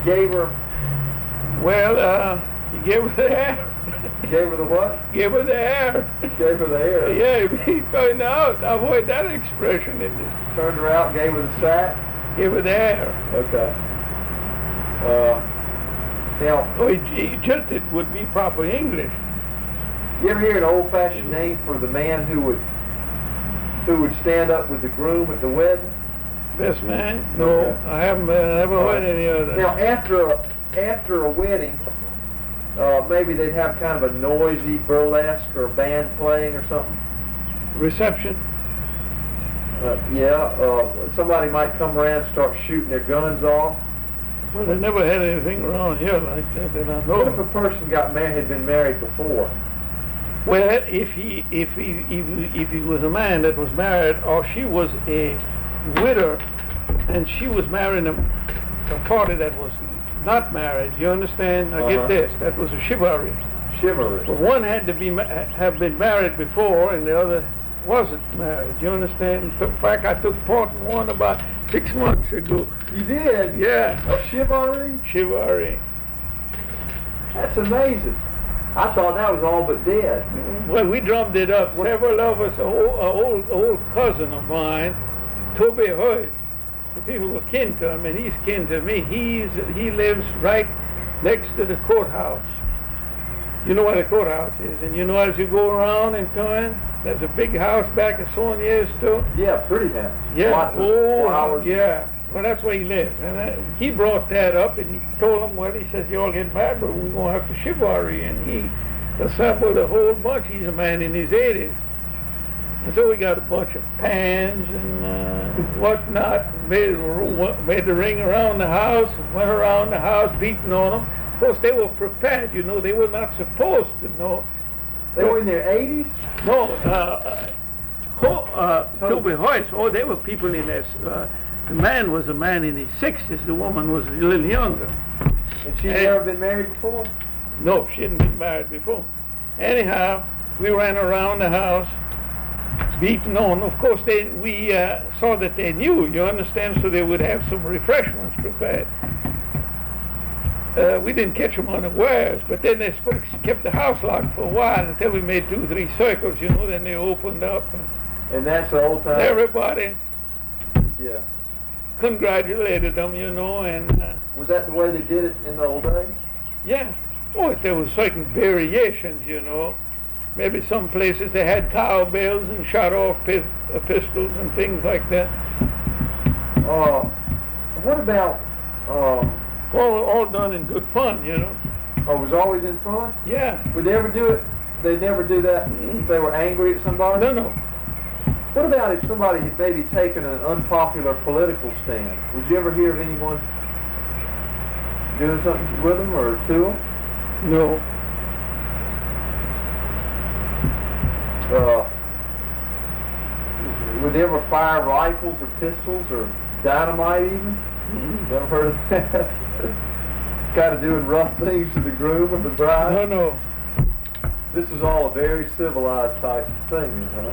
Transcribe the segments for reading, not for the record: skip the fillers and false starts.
gave her. Well, he gave her the hair. Gave her the what? Gave her the hair. Gave her the hair. Yeah, he found out. Avoid that expression in this. Turned her out, gave her the sack. Gave her the hair. Okay. Now, Oh, it would be proper English. you ever hear an old-fashioned name for the man who would stand up with the groom at the wedding? Best man? No, Okay. I haven't never heard any other. Now, after a wedding, maybe they'd have kind of a noisy burlesque or a band playing or something. Reception? Somebody might come around and start shooting their guns off. Well, they never had anything around here like that I know What if a of. person had been married before? Well, if he was a man that was married, or she was a widow, and she was marrying a party that was not married, you understand? Now get this, that was a chivalry. Chivalry. But one had to have been married before, and the other wasn't married. You understand? In fact, I took part in one about 6 months ago. You did? Yeah, A chivalry? chivalry. That's amazing. I thought that was all but dead. Well, we drummed it up. Several of us, an old cousin of mine, Toby Hoyce, the people were kin to him, and he's kin to me. He lives right next to the courthouse. You know where the courthouse is, and you know as you go around and turn, there's a big house back of so many years too. Yeah, pretty house. Yeah. Lots of flowers. Yeah. Well, that's where he lives, and he brought that up, and he told him, well, he says, you all get mad, but we're going to have to chivalry, and he assembled a whole bunch. He's a man in his 80s. And so we got a bunch of pans and whatnot, made the ring around the house, went around the house beating on them. Of course, they were prepared, you know, they were not supposed to know. They were in their 80s? No, Toby Hoyce, they were people in their, the man was a man in his 60s, the woman was a little younger. And she'd never been married before? No, she hadn't been married before. Anyhow, we ran around the house, beating on. Of course, we saw that they knew, you understand, so they would have some refreshments prepared. We didn't catch them unawares, but then they kept the house locked for a while until we made 2 or 3 circles, you know, then they opened up. And that's the whole time? Everybody Yeah. congratulated them, you know, and... Was that the way they did it in the old days? Yeah. Oh, there were certain variations, you know. Maybe some places they had cowbells and shot off pistols and things like that. What about... all done in good fun, you know. it was always in fun? Yeah. Would they ever do it? They'd never do that if they were angry at somebody? No. What about if somebody had maybe taken an unpopular political stand? Would you ever hear of anyone doing something with them or to them? No. Would they ever fire rifles or pistols or dynamite even? Never heard of that? Kind of doing rough things to the groom or the bride? No. This is all a very civilized type of thing, huh?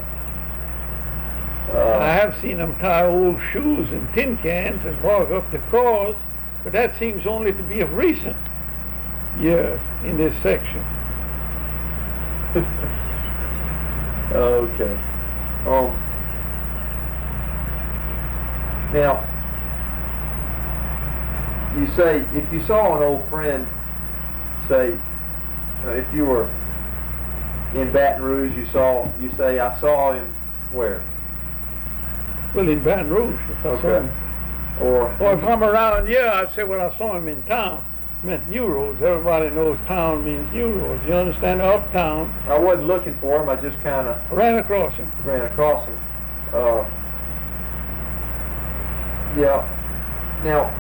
I have seen them tie old shoes in tin cans and walk up the cars, but that seems only to be of recent years in this section. Okay. Now, you say if you saw an old friend, say, if you were in Baton Rouge, you say, I saw him where? Well, in Baton Rouge, if I saw him. Or Or if I'm around here, I'd say, well, I saw him in town. Meant New Roads. Everybody knows town means New Roads. You understand? Uptown. I wasn't looking for him. I just kind of Ran across him. ran across him. Yeah. Now,